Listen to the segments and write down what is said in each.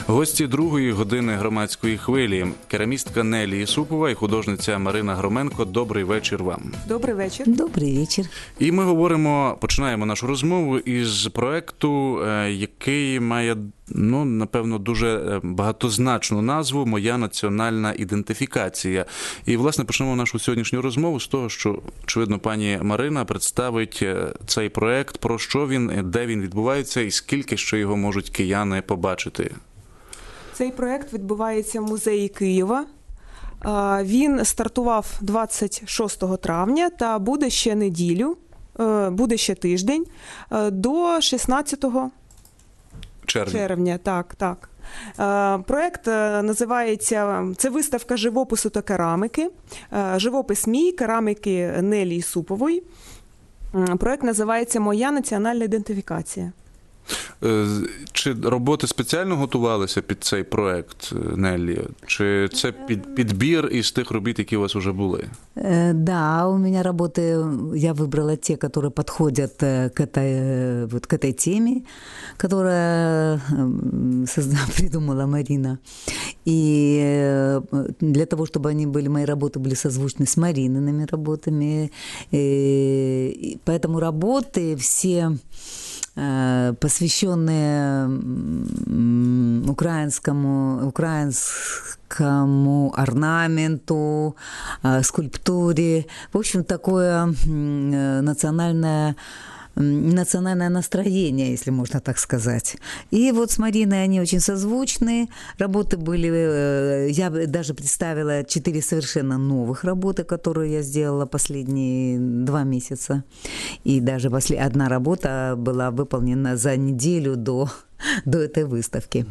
Гості другої години громадської хвилі – керамістка Нелі Ісупова і художниця Марина Громенко. Добрий вечір вам. Добрий вечір. Добрий вечір. І ми починаємо нашу розмову із проекту, який має, напевно, дуже багатозначну назву «Моя національна ідентифікація». І, власне, почнемо нашу сьогоднішню розмову з того, що, очевидно, пані Марина представить цей проект, про що він, де він відбувається і скільки ще його можуть кияни побачити. Цей проєкт відбувається в музеї Києва. Він стартував 26 травня та буде ще неділю, буде ще тиждень, до 16 червня. Так. Проєкт називається, це виставка живопису та керамики, живопис мій, керамики Нелі Ісупової. Проєкт називається «Моя національна ідентифікація». Чи роботи спеціально готувалися під цей проект, Неллі? Чи це підбір із тих робіт, які у вас вже були? Да, у меня работы, я выбрала те, которые подходят к этой теме, которую придумала Марина. И для того, чтобы мои работы были созвучны с Мариниными работами, поэтому работы все посвященные украинскому орнаменту, скульптуре. В общем, такое национальное настроение, если можно так сказать. И вот с Мариной они очень созвучны. Работы были... Я даже представила 4 совершенно новых работы, которые я сделала последние 2 месяца. И даже одна работа была выполнена за неделю до этой выставки.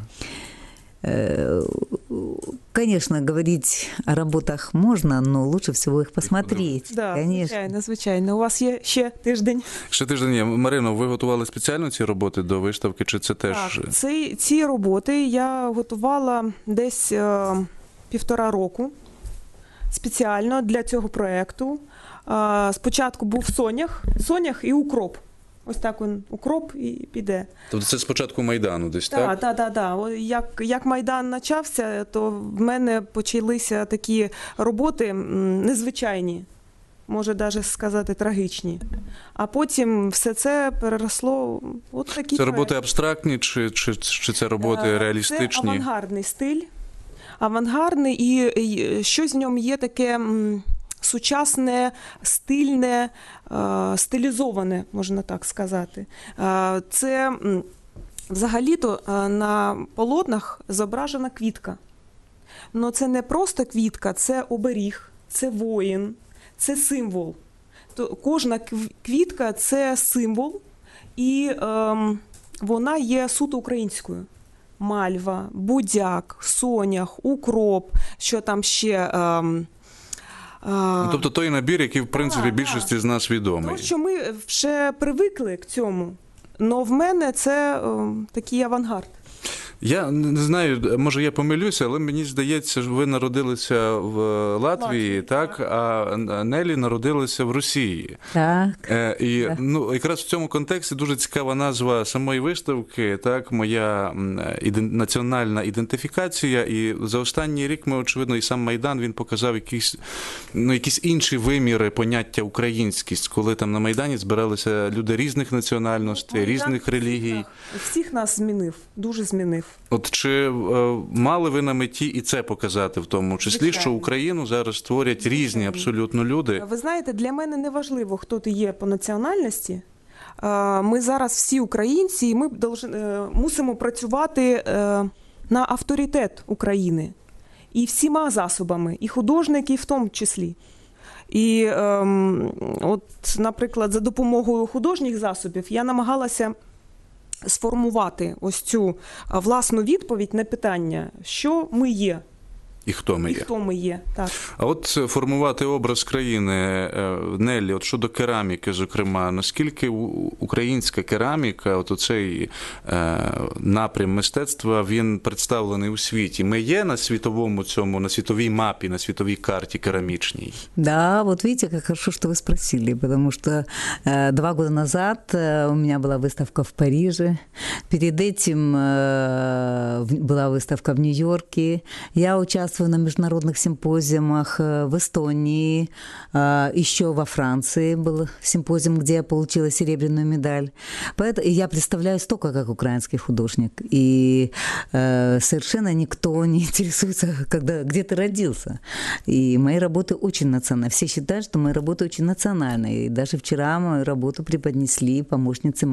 Конечно, говорить о работах можно, но лучше всего их посмотреть. Да, звичайно. У вас є ще тиждень. Ще тиждень є. Марино, ви готували спеціально ці роботи до виставки, чи це теж? Так, ці роботи я готувала десь 1,5 року спеціально для цього проєкту. Спочатку був сонях і укроп. Ось так він, укроп і піде. Тобто це спочатку Майдану десь, так? Так. Як Майдан почався, то в мене почалися такі роботи незвичайні, може навіть сказати трагічні. А потім все це переросло от такі. Це роботи абстрактні чи це роботи реалістичні? Це авангардний стиль. Авангардний, і щось в ньому є таке сучасне, стильне, стилізоване, можна так сказати. Це взагалі-то на полотнах зображена квітка. Но це не просто квітка, це оберіг, це воїн, це символ. Кожна квітка – це символ, і вона є суто українською. Мальва, будяк, сонях, укроп, що там ще... Тобто той набір, який, в принципі, більшості з нас відомий. Тому що ми вже привикли к цьому, але в мене це такий авангард. Я не знаю, може я помилюся, але мені здається, що ви народилися в Латвії, так? А Нелі народилася в Росії. Так. І якраз в цьому контексті дуже цікава назва самої виставки, так? «Моя національна ідентифікація». І за останній рік ми, очевидно, і сам Майдан, він показав якісь інші виміри поняття українськість, коли там на Майдані збиралися люди різних національностей, різних релігій. Всіх нас змінив, дуже змінив. От чи мали ви на меті і це показати в тому числі, звичайно, що Україну зараз створять різні абсолютно люди? Ви знаєте, для мене не важливо, хто ти є по національності. Ми зараз всі українці, і ми мусимо працювати на авторитет України. І всіма засобами, і художники в тому числі. І от, наприклад, за допомогою художніх засобів я намагалася сформувати ось цю власну відповідь на питання, що ми є. І хто ми і є. хто ми є. Так. А от формувати образ країни, Неллі, от щодо кераміки, зокрема, наскільки українська кераміка, от оцей напрям мистецтва, він представлений у світі? Ми є на світовому цьому, на світовій мапі, на світовій карті керамічній? Да, вот видите, как хорошо, что вы спросили, потому что 2 года назад у меня была выставка в Париже, перед этим была выставка в Нью-Йорке, я участвовала на международных симпозиумах в Эстонии, еще во Франции был симпозиум, где я получила серебряную медаль. Поэтому я представляюсь только как украинский художник, и совершенно никто не интересуется, где ты родился. И мои работы очень национальные. Все считают, что мои работы очень национальные. И даже вчера мою работу преподнесли помощнице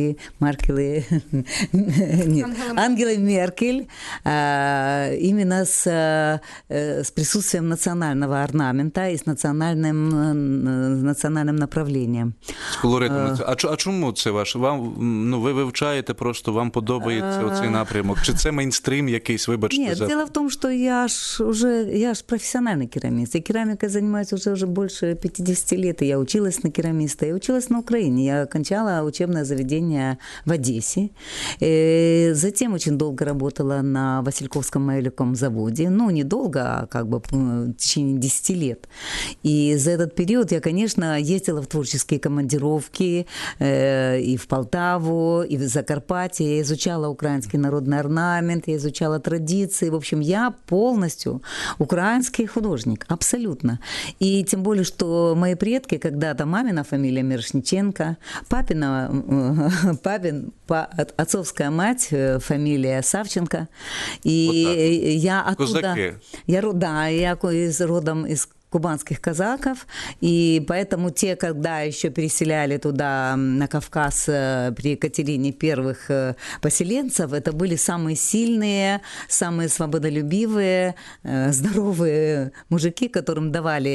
Ангелы Меркель, именно с присутствием национального орнамента и с национальным направлением. З колоритом. А чому це ваше? Ви вивчаєте просто, вам подобається оцей напрямок? Чи це мейнстрім якийсь, вибачте? Нет, дело в том, что я ж профессиональный керамист. Я керамикой занимаюсь уже больше 50 лет, и я училась на керамиста, я училась на Украине. Я окончала учебное заведение в Одессе. И затем очень долго работала на Васильковском майоликовом заводе. Ну, недолго, а как бы в течение 10 лет. И за этот период я, конечно, ездила в творческие командировки и в Полтаву, и в Закарпатье. Я изучала украинский народный орнамент, я изучала традиции. В общем, я полностью украинский художник, абсолютно. И тем более, что мои предки, когда-то мамина фамилия Мирошниченко, отцовская мать фамилия Савченко. И вот я оттуда... Козаки. Я родом из кубанских казаков, и поэтому те, когда еще переселяли туда, на Кавказ, при Екатерине первых поселенцев, это были самые сильные, самые свободолюбивые, здоровые мужики, которым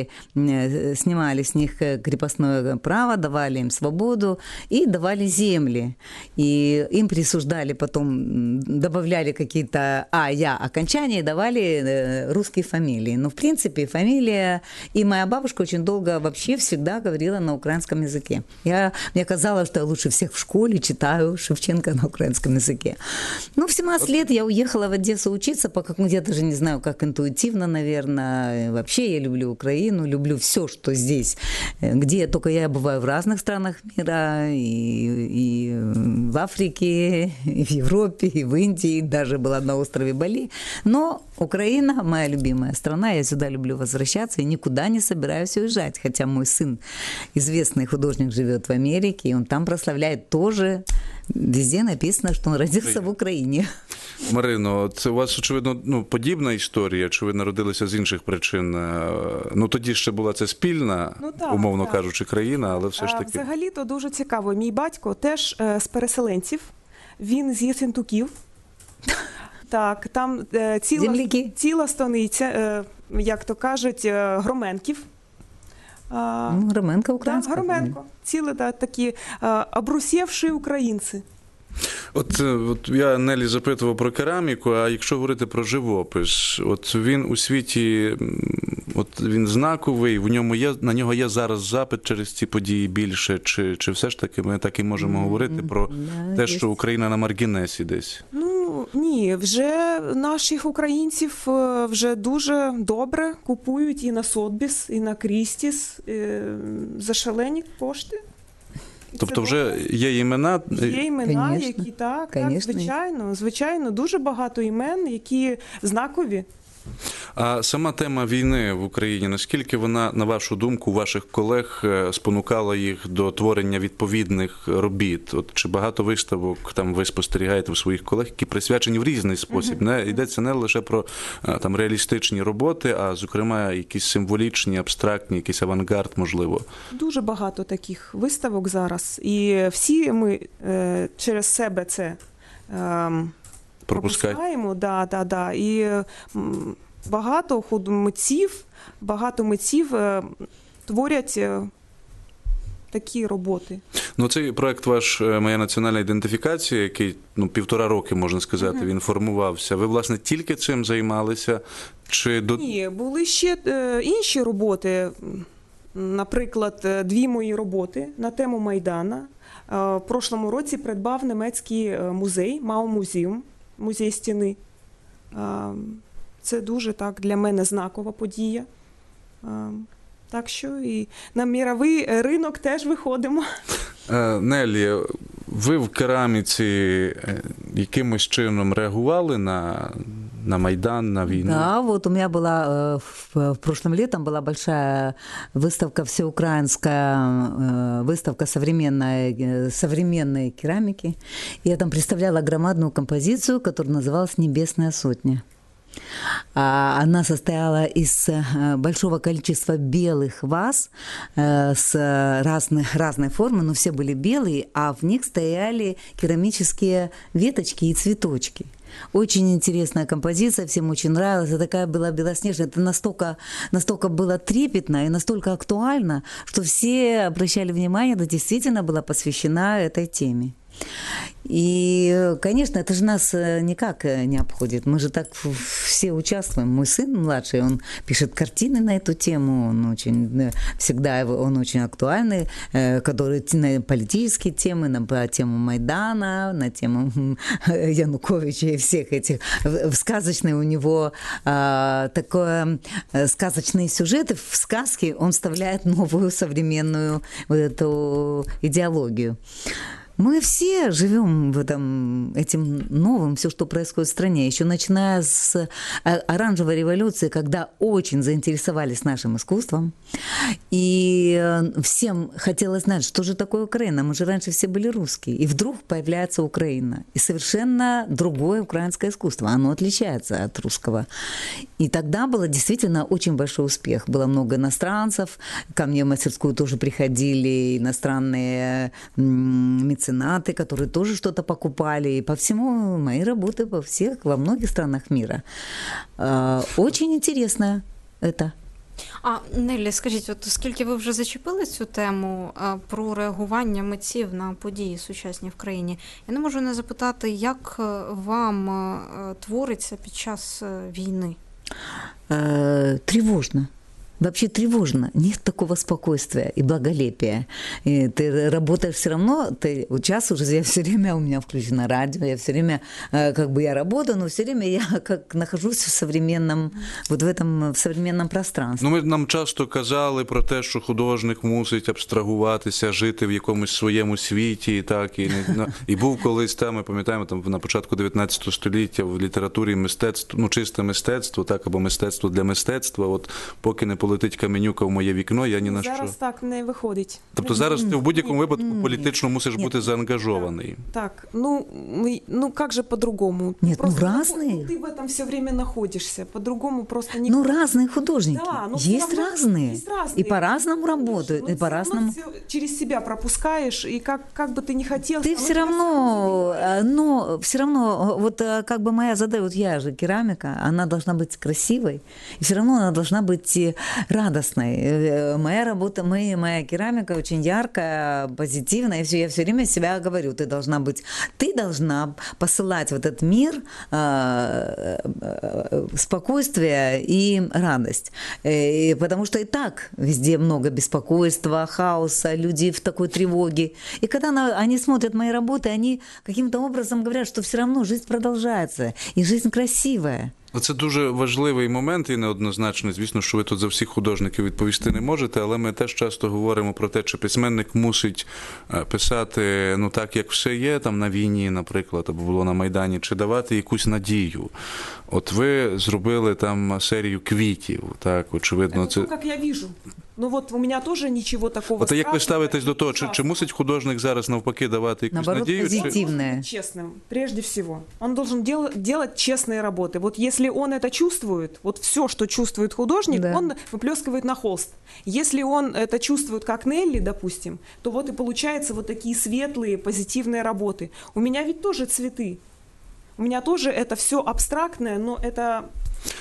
снимали с них крепостное право, давали им свободу и давали земли. И им присуждали потом, добавляли какие-то окончания и давали русские фамилии. Но, в принципе, фамилия... И моя бабушка очень долго вообще всегда говорила на украинском языке. Мне казалось, что я лучше всех в школе читаю Шевченко на украинском языке. Ну, в 17 лет я уехала в Одессу учиться, я даже не знаю, как интуитивно, наверное. Вообще я люблю Украину, люблю все, что здесь. Где только я бываю в разных странах мира, и в Африке, и в Европе, и в Индии, и даже была на острове Бали. Но Украина, моя любимая страна, я сюда люблю возвращаться и никуда не собираюсь уезжать. Хотя мой сын, известный художник, живет в Америке, и он там прославляет тоже. Везде написано, что он родился в Україні. Марино, це у вас, очевидно, подібна історія, чи ви народилися з інших причин? Тоді ще була це спільна, умовно кажучи, країна, але все ж таки... Взагалі-то дуже цікаво. Мій батько теж з переселенців, він з Єсентуків. Так, там ціла станиця, як то кажуть, Громенків. Громенко українська. Так, Громенко. Ціли такі обрусевші українці. От я Неллі запитував про кераміку, а якщо говорити про живопис, от він у світі, от він знаковий, на нього є зараз запит через ці події більше, чи все ж таки ми так і можемо говорити про те, що Україна на маргінесі десь? Ні, вже наших українців вже дуже добре купують і на Сотбіс, і на Крістіс за шалені кошти. Тобто вже є імена? Є імена, які так, звичайно, дуже багато імен, які знакові. А сама тема війни в Україні, наскільки вона, на вашу думку, ваших колег спонукала їх до творення відповідних робіт? От чи багато виставок там ви спостерігаєте у своїх колег, які присвячені в різний спосіб? Йдеться не лише про там реалістичні роботи, а зокрема якісь символічні, абстрактні, якийсь авангард, можливо. Дуже багато таких виставок зараз. І всі ми через себе це пропускаємо. І багато митців творять такі роботи. Ну, цей проект ваш «Моя національна ідентифікація», який 1,5 роки, можна сказати, він формувався. Ви, власне, тільки цим займалися? Чи Ні, були ще інші роботи. Наприклад, 2 мої роботи на тему Майдана. В прошлому році придбав немецький музей, Мау-музеум, музей стіни. Це дуже так для мене знакова подія. Так що і на міровий ринок теж виходимо. Нелі, ви в кераміці якимось чином реагували на Майдан, на війну? Да, вот у меня была в прошлом летом была большая выставка, всеукраинская выставка современной керамики. И я там представляла громадную композицию, которая называлась «Небесная сотня». Она состояла из большого количества белых ваз с разной формы, но все были белые, а в них стояли керамические веточки и цветочки. Очень интересная композиция, всем очень нравилась. Такая была белоснежная. Это настолько было трепетно и настолько актуально, что все обращали внимание, это действительно была посвящена этой теме. И, конечно, это же нас никак не обходит. Мы же так все участвуем. Мой сын младший, он пишет картины на эту тему. Он очень актуальный, который на политические темы, на тему Майдана, на тему Януковича и всех этих. Сказочные у него сказочные сюжеты. В сказки он вставляет новую современную вот эту идеологию. Мы все живем в этим новым, все, что происходит в стране. Еще начиная с оранжевой революции, когда очень заинтересовались нашим искусством. И всем хотелось знать, что же такое Украина. Мы же раньше все были русские. И вдруг появляется Украина. И совершенно другое украинское искусство. Оно отличается от русского. И тогда был действительно очень большой успех. Было много иностранцев. Ко мне в мастерскую тоже приходили иностранные меценаты, которые тоже что-то покупали. И по всему мои работы во многих странах мира. Очень интересно это. Неллі, скажіть, от оскільки ви вже зачепили цю тему про реагування митців на події сучасні в країні, я не можу не запитати, як вам твориться під час війни? Тревожно. Вообще тревожно. Нет такого спокойствия и благолепия. И ты работаешь все равно, час уже я все время, у меня включено радио, я все время, я работаю, но все время я нахожусь в современном пространстві. Нам часто казали про те, що художник мусить абстрагуватися, жити в якомусь своєму світі, і був колись ми пам'ятаємо, на початку 19 століття в літературі мистецтво, чисте мистецтво, або мистецтво для мистецтва, от поки не полетить каменюка в моє вікно, я ні на що. Зараз так не виходить. Тобто зараз ти в будь-якому випадку політично мусиш бути заангажований. Так, как же по-другому? Нет, разные. Ты в этом все время находишься, по-другому просто никак. Разные художники. Да, есть разные. И по-разному работают, и по-разному. Через себя пропускаешь, и как бы ты ни хотел... Ты все равно, моя задача, я же керамика, она должна быть красивой, и все равно она должна быть радостной. Моя работа, моя керамика очень яркая, позитивная. Я все время себя говорю, ты должна посылать в этот мир спокойствие и радость. Потому что и так везде много беспокойства, хаоса, люди в такой тревоге. И когда они смотрят мои работы, они каким-то образом говорят, что все равно жизнь продолжается, и жизнь красивая. Це дуже важливий момент і неоднозначно. Звісно, що ви тут за всіх художників відповісти не можете, але ми теж часто говоримо про те, чи письменник мусить писати так, як все є, на війні, наприклад, або було на Майдані, чи давати якусь надію. От ви зробили серію квітів, так, очевидно. Це як я бачу. У мене теж нічого такого. От як ви ставитесь до того, чи мусить художник зараз навпаки давати якусь надію? Позитивное. Он должен быть честным, прежде всего. Он должен делать честные работы. Вот если он это чувствует, вот все, что чувствует художник, да, он выплескивает на холст. Если он это чувствует, как Нелли, допустим, то вот и получаются вот такие светлые, позитивные работы. У меня ведь тоже цветы. У меня тоже это все абстрактное, но это...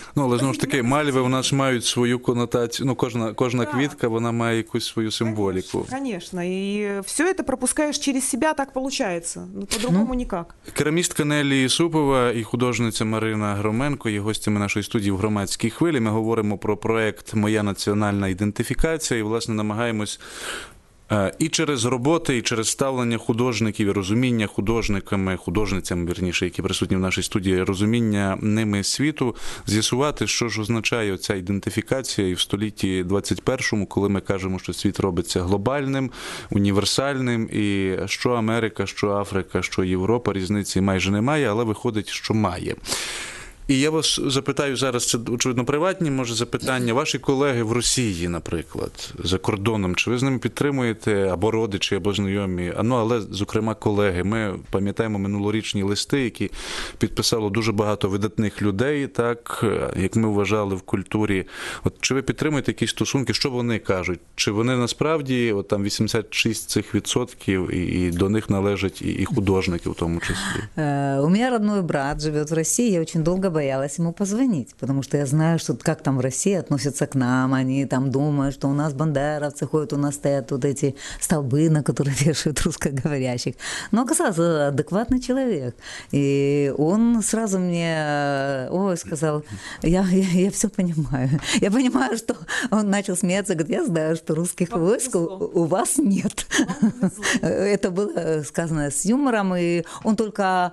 Ну, але знову ж таки, мальви у нас мають свою конотацію. Ну, кожна Да. квітка, вона має якусь свою символіку. Конечно. И все это пропускаешь через себя, так получается. Ну, по-другому никак. Керамістка Неллі Ісупова і художниця Марина Громенко є гостями нашої студії в «Громадській хвилі». Ми говоримо про проект «Моя національна ідентифікація» і, власне, намагаємось і через роботи, і через ставлення художників, і розуміння художницями, вірніше, які присутні в нашій студії, розуміння ними світу, з'ясувати, що ж означає ця ідентифікація і в столітті 21-му, коли ми кажемо, що світ робиться глобальним, універсальним, і що Америка, що Африка, що Європа, різниці майже немає, але виходить, що має. І я вас запитаю зараз, це, очевидно, приватні, може, запитання. Ваші колеги в Росії, наприклад, за кордоном, чи ви з ними підтримуєте, або родичі, або знайомі, але, зокрема, колеги. Ми пам'ятаємо минулорічні листи, які підписало дуже багато видатних людей, так, як ми вважали в культурі. От чи ви підтримуєте якісь стосунки, що вони кажуть? Чи вони насправді, от там 86 цих відсотків, і до них належать і художники в тому числі? У меня родной брат живет в России, я очень долго боялась ему позвонить, потому что я знаю, что как там в России относятся к нам, они там думают, что у нас бандеровцы ходят, у нас стоят вот эти столбы, на которые вешают русскоговорящих. Но оказался адекватный человек, и он сразу мне, сказал, я все понимаю. Я понимаю, что он начал смеяться, говорит, я знаю, что русских войск у вас нет. Это было сказано с юмором, и он только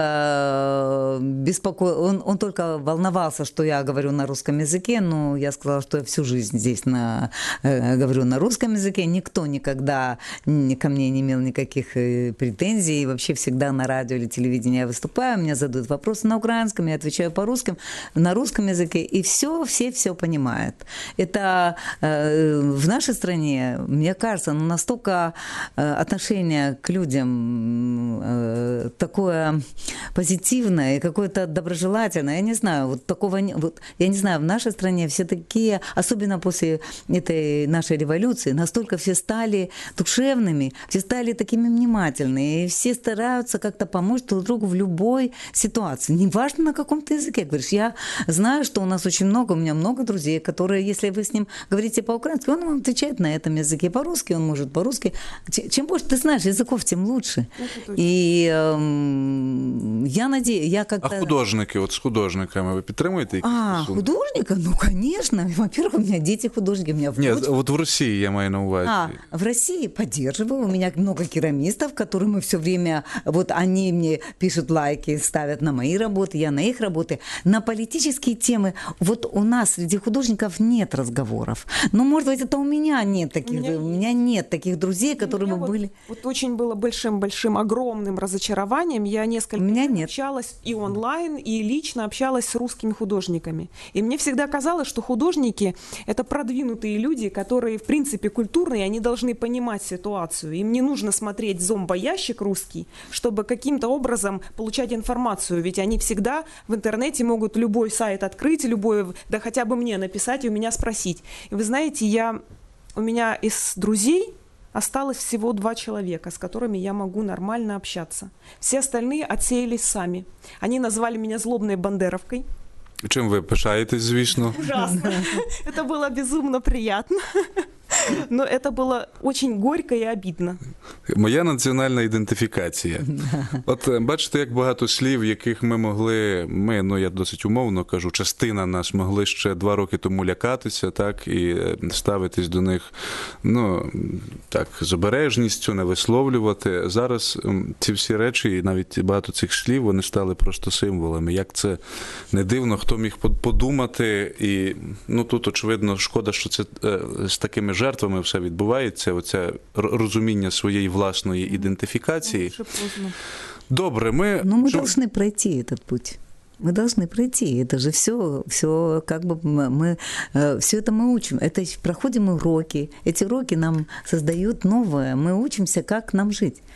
он только волновался, что я говорю на русском языке, но я сказала, что я всю жизнь здесь говорю на русском языке. Никто никогда ко мне не имел никаких претензий. И вообще всегда на радио или телевидении я выступаю, мне задают вопросы на украинском, я отвечаю по-русски, на русском языке, и все понимают. Это в нашей стране, мне кажется, настолько отношение к людям такое позитивное и какое-то доброжелательное. Я не знаю, вот такого, я не знаю, в нашей стране все такие, особенно после этой нашей революции, настолько все стали душевными, все стали такими внимательными, и все стараются как-то помочь друг другу в любой ситуации. Неважно, на каком ты языке говоришь. Я знаю, что у нас очень много, у меня много друзей, которые, если вы с ним говорите по-украински, он вам отвечает на этом языке по-русски, он может по-русски. Чем больше ты знаешь языков, тем лучше. И я надеюсь, я как-то... А художники, от з художниками ви підтримуєте якісь стосунки? Художника? Ну, конечно. Во-первых, у меня дети художники, у меня Ні, от в Росії я маю на увазі. В России поддерживаю. У меня много керамистов, которые мы все время... Вот они мне пишут лайки, ставят на мои работы, я на их работы. На политические темы вот у нас среди художников нет разговоров. Но, может быть, это у меня нет таких... У меня нет таких друзей, которые бы были... Вот очень было большим, огромным разочарованием. Я несколько лет общалась и онлайн, и лично общалась с русскими художниками. И мне всегда казалось, что художники – это продвинутые люди, которые, в принципе, культурные, они должны понимать ситуацию. Им не нужно смотреть зомбоящик русский, чтобы каким-то образом получать информацию. Ведь они всегда в интернете могут любой сайт открыть, да хотя бы мне написать и у меня спросить. И вы знаете, у меня из друзей осталось всего 2 человека, с которыми я могу нормально общаться. Все остальные отсеялись сами. Они назвали меня злобной бандеровкой. Чим ви пишаєтесь, звісно? Ужасно. Это было безумно приятно. Но это было очень горько и обидно. Моя національна ідентифікація. От бачите, як багато слів, яких я досить умовно кажу, частина нас могли ще 2 роки тому лякатися, так, і ставитись до них, з обережністю, не висловлювати. Зараз ці всі речі, і навіть багато цих слів, вони стали просто символами. Як це не дивно, хто міг подумати, і, тут, очевидно, шкода, що це з такими жертвами все відбувається, оце розуміння своєї власної ідентифікації. Добре, ми должны пройти этот путь. Мы должны пройти. Это же все как бы все это мы учим. Это проходим уроки. Эти уроки нам создают новое. Мы учимся, как нам жить.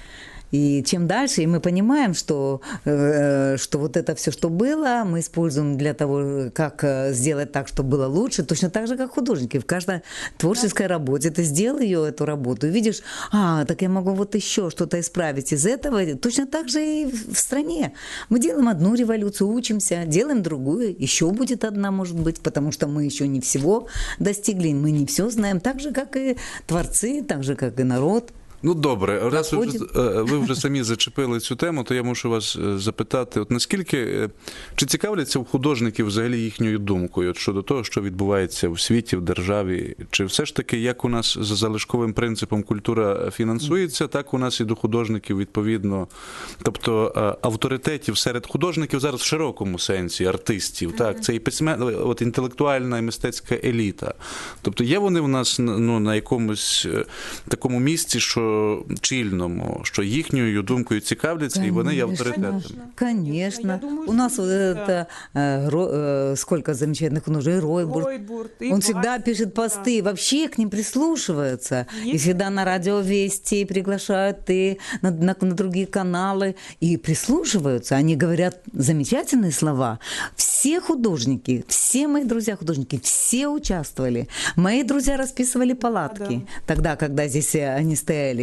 И чем дальше, и мы понимаем, что вот это все, что было, мы используем для того, как сделать так, чтобы было лучше, точно так же, как художники. В каждой творческой работе ты сделал эту работу, и видишь, так я могу вот еще что-то исправить из этого. Точно так же и в стране. Мы делаем одну революцию, учимся, делаем другую, еще будет одна, может быть, потому что мы еще не всего достигли, мы не все знаем, так же, как и творцы, так же, как и народ. Ну, добре, раз ви вже самі зачепили цю тему, то я мушу вас запитати, от наскільки, чи цікавляться у художників взагалі їхньою думкою щодо того, що відбувається в світі, в державі, чи все ж таки, як у нас за залишковим принципом культура фінансується, так у нас і до художників відповідно, тобто авторитетів серед художників зараз в широкому сенсі, артистів, так, це і от інтелектуальна і мистецька еліта. Тобто є вони в нас на якомусь такому місці, що чільному, що їхньою думкою цікавляться, і вони є авторитетами. Конечно. У нас вот это сколько замечательных художников, Ройбурт. Он всегда пишет посты, вообще к ним прислушиваются. И всегда на радио Вести приглашают, и на другие каналы, и прислушиваются. Они говорят замечательные слова. Все художники, все мои друзья-художники, все участвовали. Мои друзья расписывали палатки тогда, когда здесь они стояли.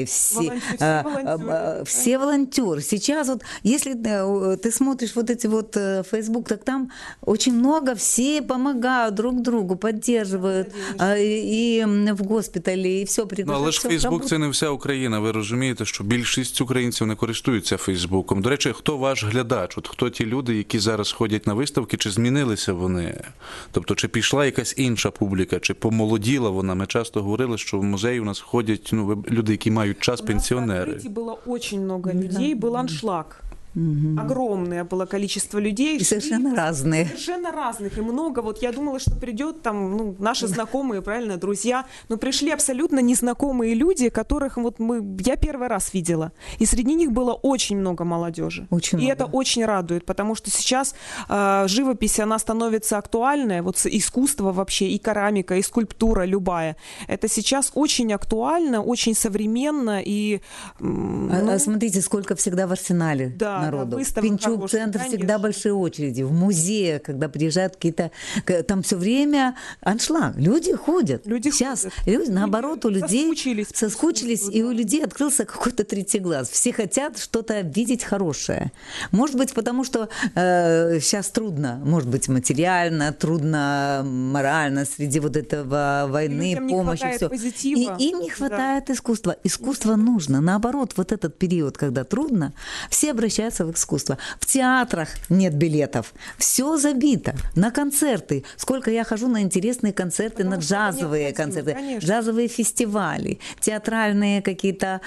Все волонтеры. Сейчас вот, если ты смотришь вот эти вот Facebook, так там очень много, все помогают друг другу, поддерживают и в госпитале, и все приглашают. Але ж Фейсбук – це не вся Україна. Ви розумієте, що більшість українців не користуються Фейсбуком. До речі, хто ваш глядач? От хто ті люди, які зараз ходять на виставки, чи змінилися вони? Тобто, чи пішла якась інша публіка, чи помолоділа вона? Ми часто говорили, що в музеї у нас ходять люди, які мають час, пенсионеры. На открытии было очень много людей, был аншлаг. Огромное было количество людей. И совершенно разные. Совершенно разных. И много. Вот я думала, что придет там наши знакомые, правильно, друзья. Но пришли абсолютно незнакомые люди, которых я первый раз видела. И среди них было очень много молодежи. Очень и много. Это очень радует, потому что сейчас живопись, она становится актуальной. Вот искусство вообще, и керамика, и скульптура любая. Это сейчас очень актуально, очень современно. И, смотрите, сколько всегда в арсенале. Да. Народу. В Пинчук-центр всегда большие очереди. В музее, когда приезжают какие-то... Там все время аншлаг. Люди ходят. Сейчас люди, наоборот, у людей соскучились, и у людей открылся какой-то третий глаз. Все хотят что-то видеть хорошее. Может быть, потому что сейчас трудно. Может быть, материально, трудно морально среди вот этого войны, помощи, все. И им не хватает искусства. Искусство нужно. Наоборот, вот этот период, когда трудно, все обращаются в искусство. В театрах нет билетов. Все забито. На концерты. Сколько я хожу на интересные концерты, на джазовые концерты, джазовые фестивали, театральные какие-то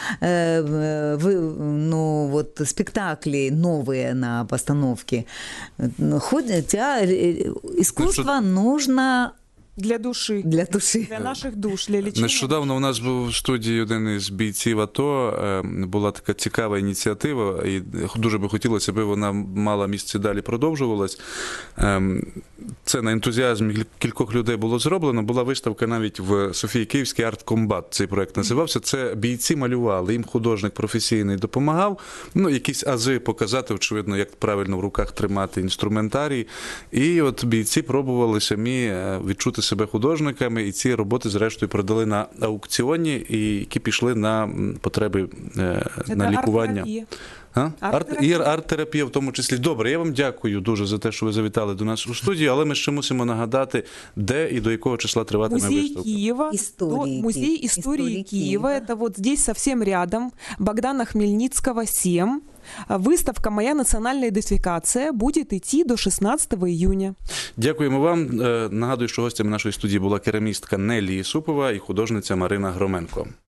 спектакли новые на постановке. Искусство нужно для душі. Для душі. Для наших душ, для лічення. Нещодавно у нас був в студії один із бійців АТО. Була така цікава ініціатива, і дуже би хотілося, аби вона мала місце далі продовжувалась. Це на ентузіазмі кількох людей було зроблено. Була виставка навіть в Софії Київській «Арт-комбат», цей проєкт називався. Це бійці малювали, їм художник професійний допомагав. Якісь ази показати, очевидно, як правильно в руках тримати інструментарій. І от бійці пробували самі відчути себе художниками, і ці роботи, зрештою, продали на аукціоні, і які пішли на потреби, на лікування. Арт-терапія в тому числі. Добре, я вам дякую дуже за те, що ви завітали до нас у студію, але ми ще мусимо нагадати, де і до якого числа триватиме виставка. Музей истории Киева. Это вот здесь совсем рядом. Богдана Хмельницкого, 7. Выставка «Моя национальная идентификация» будет идти до 16 июня. Дякуємо вам. Нагадую, що гостями нашої студії була керамістка Нелі Ісупова і художниця Марина Громенко.